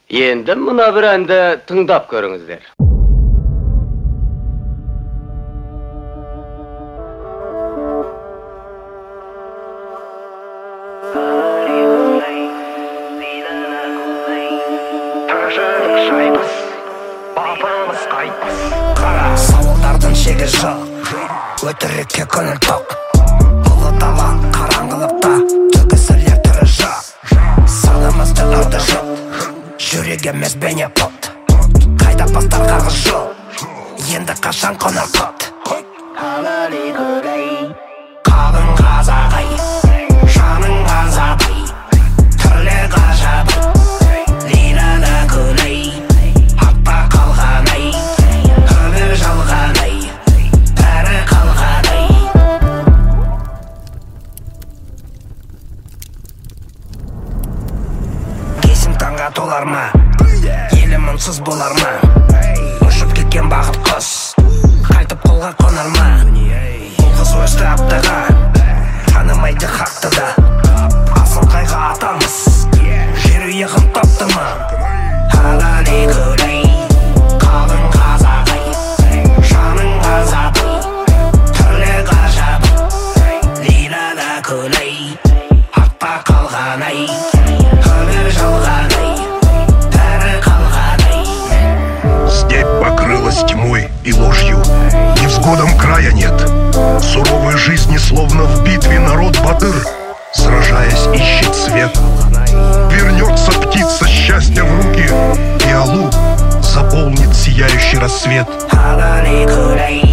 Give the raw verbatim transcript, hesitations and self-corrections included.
Endi mına bir anda tыңдап көрüңüzler. Сауалдардың шегі жоқ, өтірікке көңіл тоқ. Ұлы дала қараңғылықта, төгісілер түрі жоқ. Санымызды ұрды жұт, жүрек емес бейне пот. Қайда бастар қарғыз жол, енді қашан қонар қот. Қалың қазағай, жаның азабай, түрлі ғажабай, лираны күлей, атта қалғанай, өмір жалғанай, бәрі қалғанай. Кесім таңға толар ма, елім мұнсыз болар ма? Ұшып кеткен бақыт құс, қайтып қолға қонар ма? Бұл қыз өсті аптаға, танымайды хақты да. Асын қайға атамыз, жер үйеғін тапты ма? Алали күлей, қалың қазағай, жаның азабай, түрлі ғажабай, лираны күлей, атта қалғанай, өмір жалғанай, бәрі қалғанай. Степь покрылась тьмой и ложью, невзгодам края нет. В суровой жизни, словно в битве, народ батыр, сражаясь, ищет свет. Вернется птица счастья в руки, и алу заполнит сияющий рассвет. Алали күлей,